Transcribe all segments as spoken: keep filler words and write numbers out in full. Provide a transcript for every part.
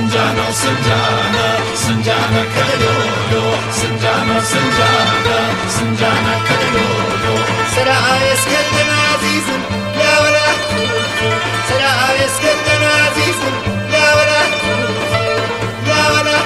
سنجانە و سنجانە سنجانە کەلۆلۆ سنجانە و سنجانە سنجانە کەلۆلۆ سرە ئاوێزکردن عەزیزم لاوەلا سرە ئاوێزکردن عەزیزم لاوەلا لاوەلا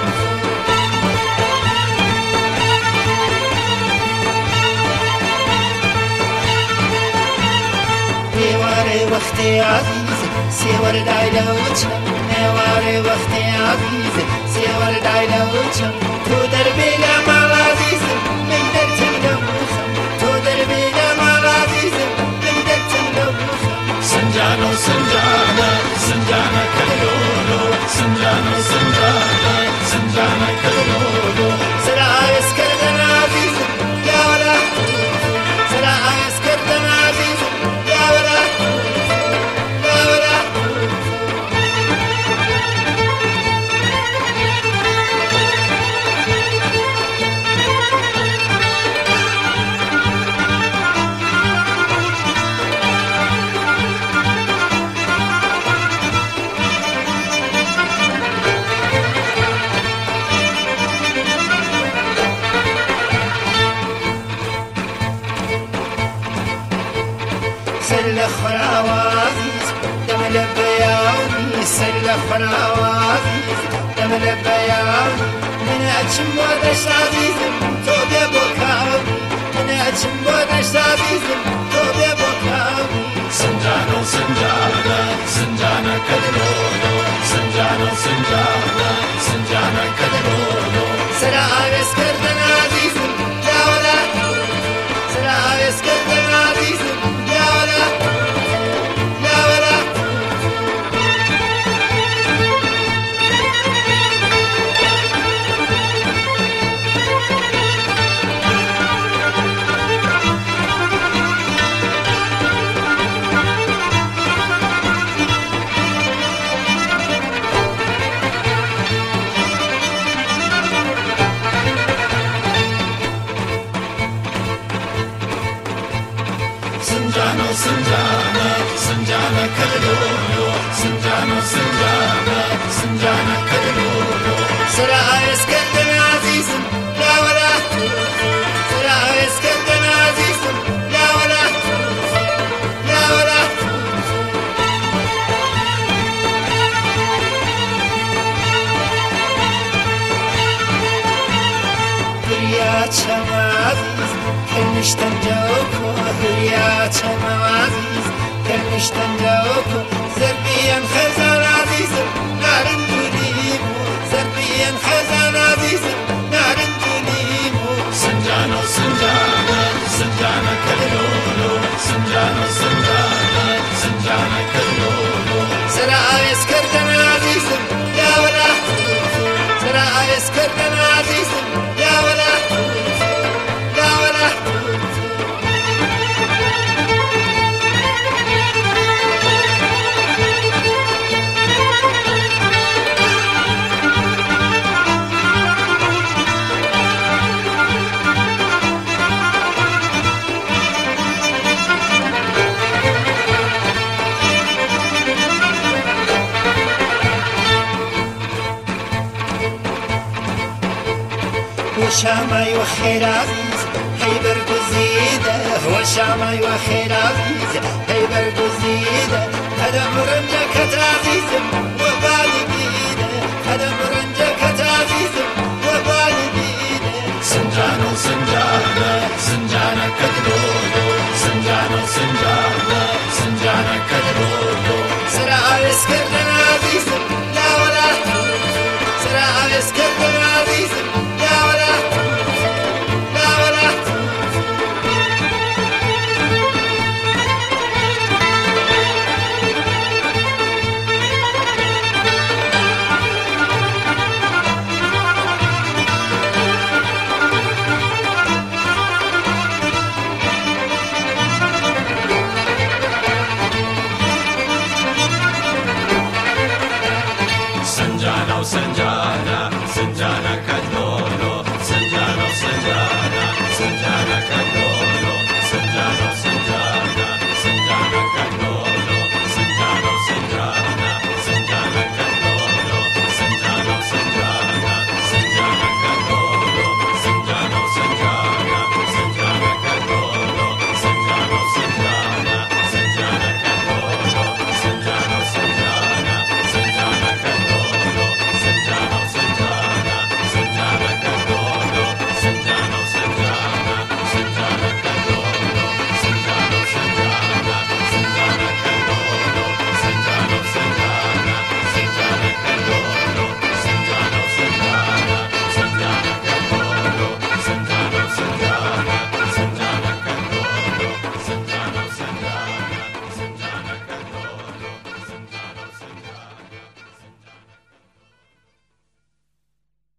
نێوارەی وەختی عەزیزم سێوەردای لەوچە نێوارەی وەختی عەزیزم سێوەردای لەوچە تۆ دەربێ لە ماڵ عەزیزم من دەرچم لە بوخەم تۆ دەربێ لە ماڵ عەزیزم من دەرچم لە بوخەم سنجانە و سنجانە سنجانە کەلۆلۆ سنجانە و سنجانە سنجانە کەلۆلۆ سرە ئاوێزکردن عەزیزم لاوەلا سرە ئاوێزکردن عەزیزم لاوەلا لاوەلا سەر لە خۆراوە عەزیز دەمە لە بەیاوی سەر لە خۆراوە عەزیز دەمە لە بەیاوی من ئەچم بۆ دەشت عەزیزم تۆ بێ بۆ کاوی من ئەچم بۆ دەشت عەزیزم تۆ بێ بۆ کاوی سنجانە و سنجانە سنجانە کەلۆلۆ سنجانە و سنجانە سنجانە کەلۆلۆ سرە ئاوێزکردن عەزیزم لاوەلا سرە ئاوێزکردن عەزیزم لاوەلا لاوەلا سنجانە و سنجانە سنجانە کەلۆلۆ سنجانە و سنجانە سنجانە کەلۆلۆ سرە ئاوێزکردن عەزیزم لاوەلا سرە ئاوێزکردن عەزیزم لاوەلا لاوەلا هوریا چەمە عەزیز کەرنیشتەن جەوکۆ هوریا چەمە عەزیز کەرنیشتەن جەوکۆ زەربیان خەزان عەزیزم نارنجونی بوو زەربیان خەزان عەزیزم نارنجونی بوو سنجانە و سنجانە سنجانە کەلۆلۆ سنجانە و سنجانە سنجانە کەلۆلۆ سرە ئاوێزکردن عەزیزم لاوەلا سرە ئاوێزکردن عەزیزم لاوەلا لاوەلا وشامي وخير عزيز هيبر جزيدة وشامي وخير عزيز هيبر جزيدة هذا مرنجك عزيز وبالي بيده هذا مرنجك عزيز وبالي بيده سنجانە و سنجانە سنجانە کەلۆلۆ سنجانە و سنجانە سنجانە کەلۆلۆ سرە ئاوێزکردن عەزیزم